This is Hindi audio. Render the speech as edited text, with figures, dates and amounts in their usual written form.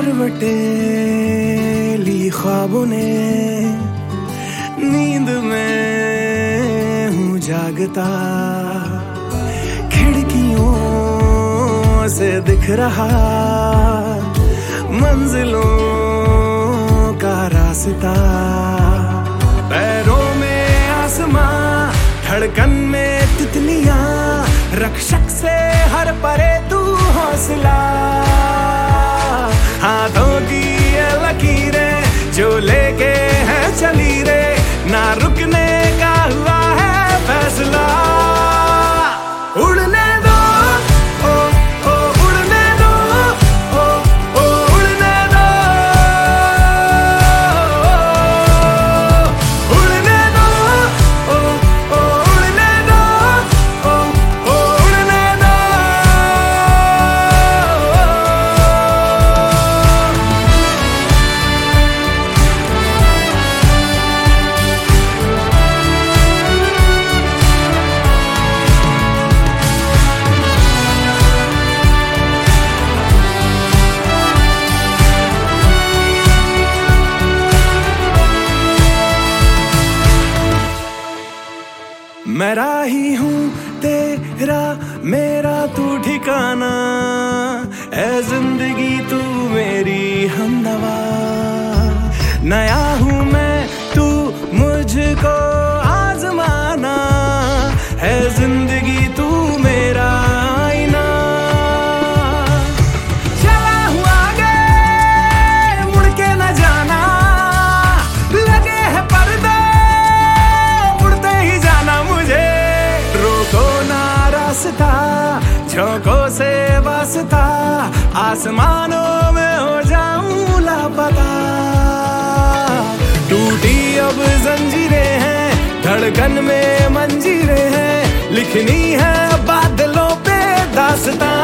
करवटें ली ख्वाबों ने, नींद में हूँ जागता, खिड़कियों से दिख रहा मंजिलों का रास्ता। पैरों में आसमां, धड़कन में तितलियां, रक्षक से हर परे तू हौसला। हाथों की ये लकीरें जो लेके है चली रे, ना रुकने का हुआ है फैसला। उड़ने दो ओ ओ उड़ने दो ओ ओ उड़ने दो, उड़ने दो ओ ओ उड़ने दो ओ ओ उड़ने दो। मैं राही हूँ तेरा मेरा तू ठिकाना, ऐ जिंदगी तू मेरी हमनवा। नया हूँ मैं तू मुझको आजमाना, है जिंदगी तू मेरा आईना। चला हूँ आगे मुड़ के न जाना, लगे है पर्दे उड़ते ही जाना मुझे। रोको ना रास्ता, झोंकों से वास्ता, आसमानों में हो जाऊं लापता। टूटी अब जंजीरें हैं, धड़कन में मंजीरें हैं, लिखनी है बादलों पे दास्तां।